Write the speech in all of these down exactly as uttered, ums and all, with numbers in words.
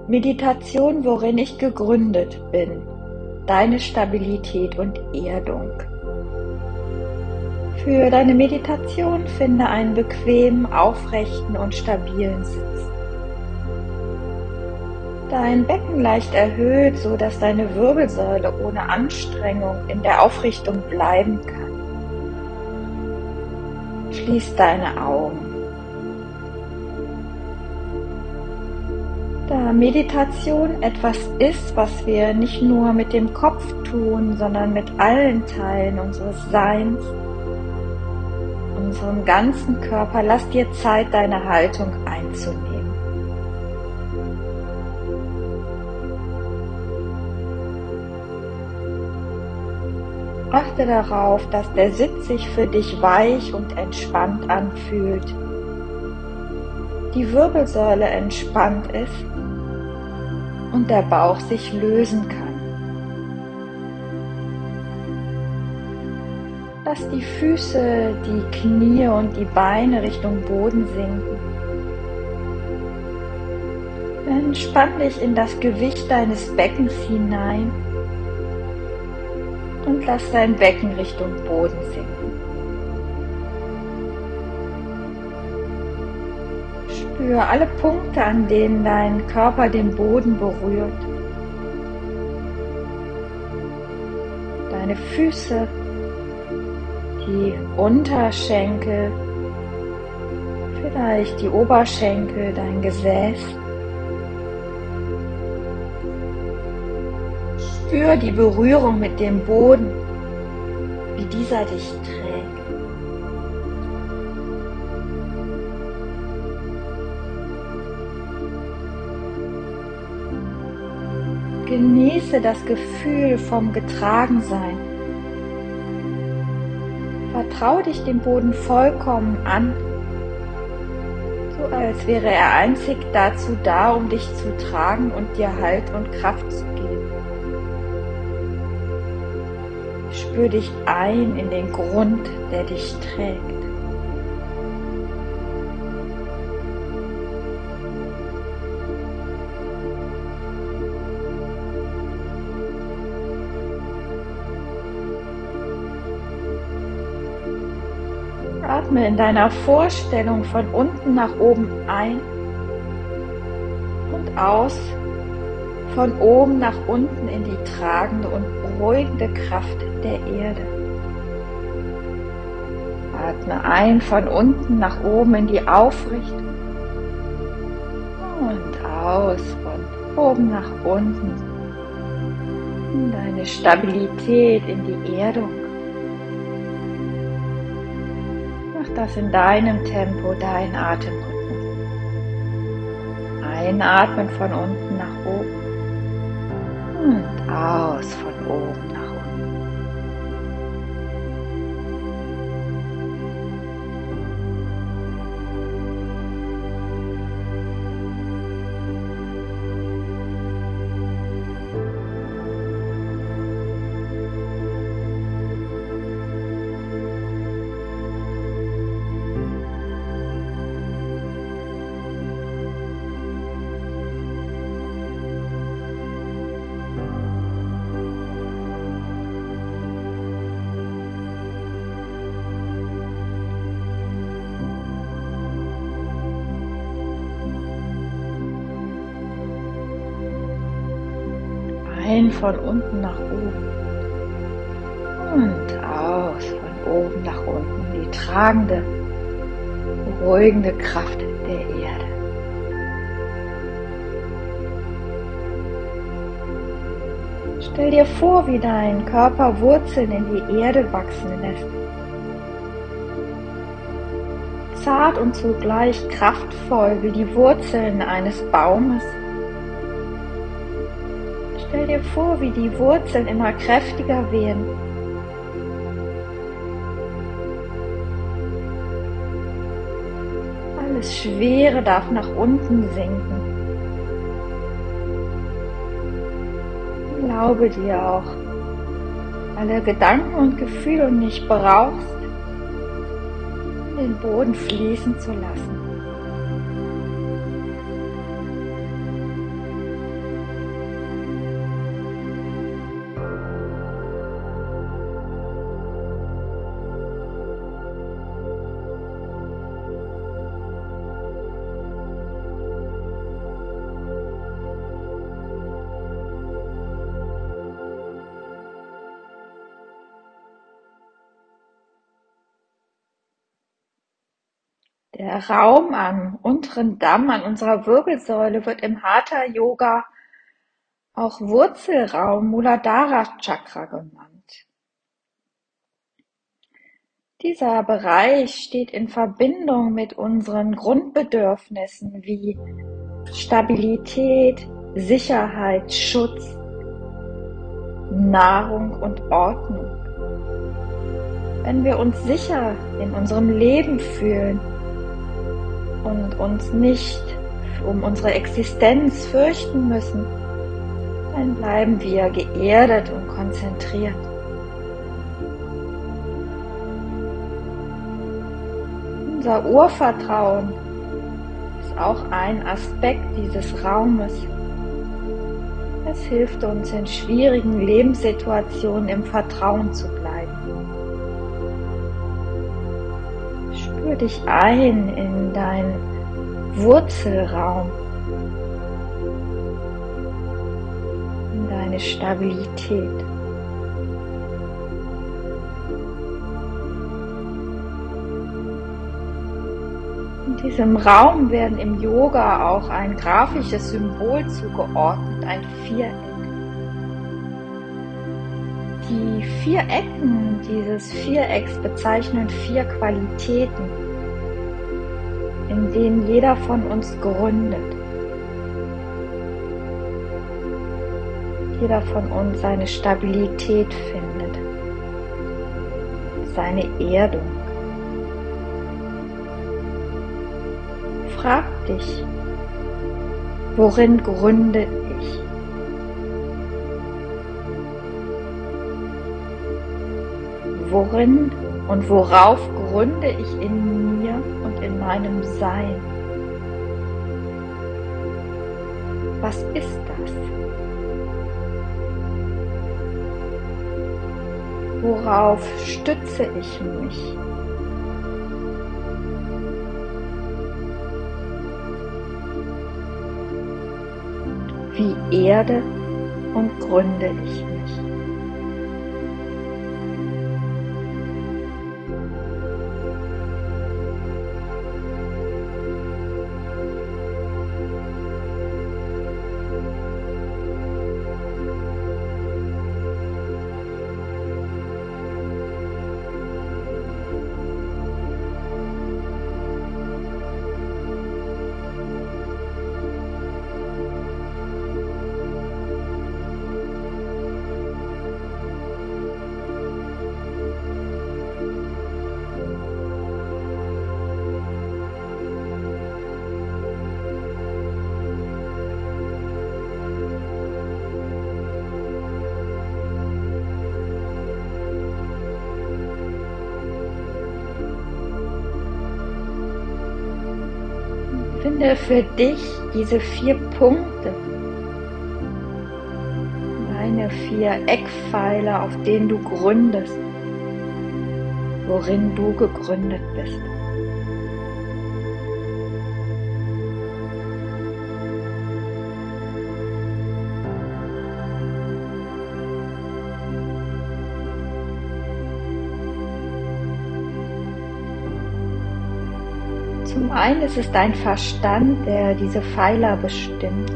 Meditation, worin ich gegründet bin, deine Stabilität und Erdung. Für deine Meditation finde einen bequemen, aufrechten und stabilen Sitz. Dein Becken leicht erhöht, so dass deine Wirbelsäule ohne Anstrengung in der Aufrichtung bleiben kann. Schließ deine Augen. Da Meditation etwas ist, was wir nicht nur mit dem Kopf tun, sondern mit allen Teilen unseres Seins, unserem ganzen Körper, lass dir Zeit, deine Haltung einzunehmen. Achte darauf, dass der Sitz sich für dich weich und entspannt anfühlt, die Wirbelsäule entspannt ist und der Bauch sich lösen kann. Lass die Füße, die Knie und die Beine Richtung Boden sinken. Entspann dich in das Gewicht deines Beckens hinein und lass dein Becken Richtung Boden sinken. Spür alle Punkte, an denen dein Körper den Boden berührt. Deine Füße, die Unterschenkel, vielleicht die Oberschenkel, dein Gesäß. Spür die Berührung mit dem Boden, wie dieser dich trägt. Genieße das Gefühl vom Getragensein. Vertrau dich dem Boden vollkommen an, so als wäre er einzig dazu da, um dich zu tragen und dir Halt und Kraft zu geben. Spür dich ein in den Grund, der dich trägt. Atme in deiner Vorstellung von unten nach oben ein und aus, von oben nach unten in die tragende und beruhigende Kraft der Erde. Atme ein von unten nach oben in die Aufrichtung und aus von oben nach unten in deine Stabilität, in die Erdung. Das in deinem Tempo, dein Atemrhythmus. Einatmen von unten nach oben und aus von oben nach unten. Ein von unten nach oben und aus von oben nach unten, die tragende, beruhigende Kraft der Erde. Stell dir vor, wie dein Körper Wurzeln in die Erde wachsen lässt. Zart und zugleich kraftvoll wie die Wurzeln eines Baumes. Stell dir vor, wie die Wurzeln immer kräftiger werden. Alles Schwere darf nach unten sinken. Erlaube dir auch, alle Gedanken und Gefühle nicht brauchst, in den Boden fließen zu lassen. Der Raum am unteren Damm an unserer Wirbelsäule wird im Hatha Yoga auch Wurzelraum Muladhara Chakra genannt. Dieser Bereich steht in Verbindung mit unseren Grundbedürfnissen wie Stabilität, Sicherheit, Schutz, Nahrung und Ordnung. Wenn wir uns sicher in unserem Leben fühlen und uns nicht um unsere Existenz fürchten müssen, dann bleiben wir geerdet und konzentriert. Unser Urvertrauen ist auch ein Aspekt dieses Raumes. Es hilft uns in schwierigen Lebenssituationen im Vertrauen zu bleiben. Spür dich ein in deinen Wurzelraum, in deine Stabilität. In diesem Raum werden im Yoga auch ein grafisches Symbol zugeordnet, ein Viereck. Die vier Ecken dieses Vierecks bezeichnen vier Qualitäten, in denen jeder von uns gründet. Jeder von uns seine Stabilität findet, seine Erdung. Frag dich, worin gründe ich? Worin und worauf gründe ich in mir und in meinem Sein? Was ist das? Worauf stütze ich mich? Wie erde und gründe ich mich? Finde für dich diese vier Punkte, deine vier Eckpfeiler, auf denen du gründest, worin du gegründet bist. Zum einen ist es dein Verstand, der diese Pfeiler bestimmt.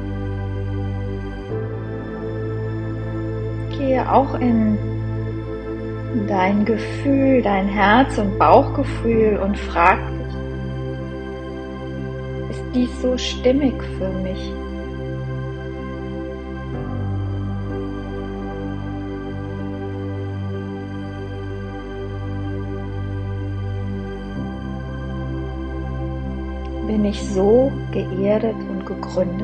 Gehe auch in dein Gefühl, dein Herz- und Bauchgefühl und frag dich, ist dies so stimmig für mich? Bin ich so geerdet und gegründet?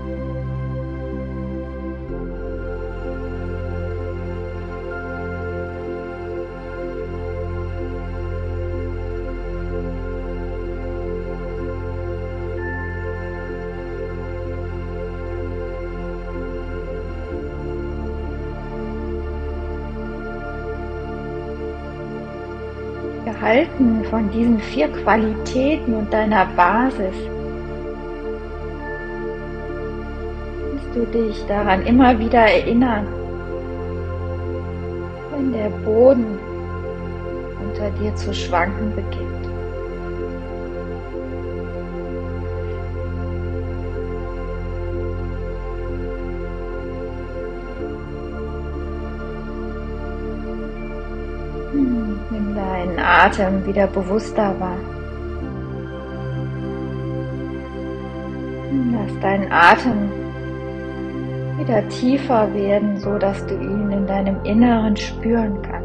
Gehalten von diesen vier Qualitäten und deiner Basis, kannst du dich daran immer wieder erinnern, wenn der Boden unter dir zu schwanken beginnt. Nimm deinen Atem wieder bewusster wahr. Lass deinen Atem wieder tiefer werden, so dass du ihn in deinem Inneren spüren kannst.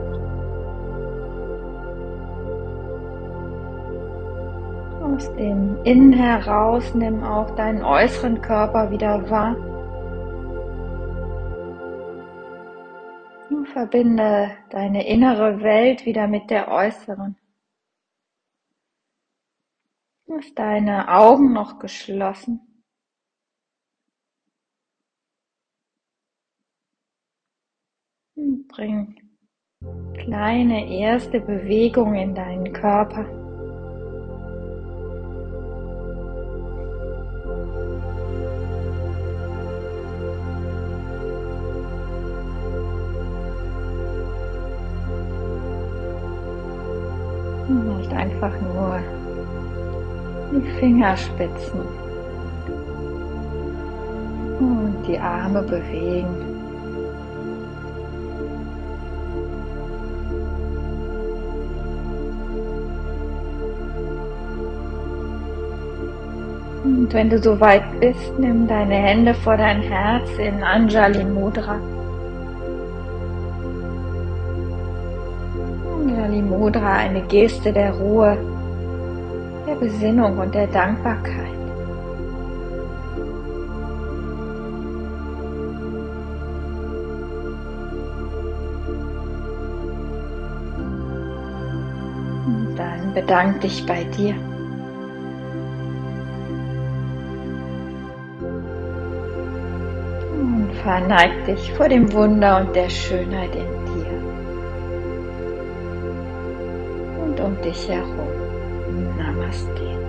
Aus dem Innen heraus nimm auch deinen äußeren Körper wieder wahr. Und verbinde deine innere Welt wieder mit der äußeren. Lass deine Augen noch geschlossen. Und bring kleine erste Bewegung in deinen Körper. Nicht einfach nur die Fingerspitzen und die Arme bewegen. Und wenn du soweit bist, nimm deine Hände vor dein Herz in Anjali Mudra. Anjali Mudra, eine Geste der Ruhe, der Besinnung und der Dankbarkeit. Und dann bedank dich bei dir. Und verneig dich vor dem Wunder und der Schönheit in dir und um dich herum. Namaste.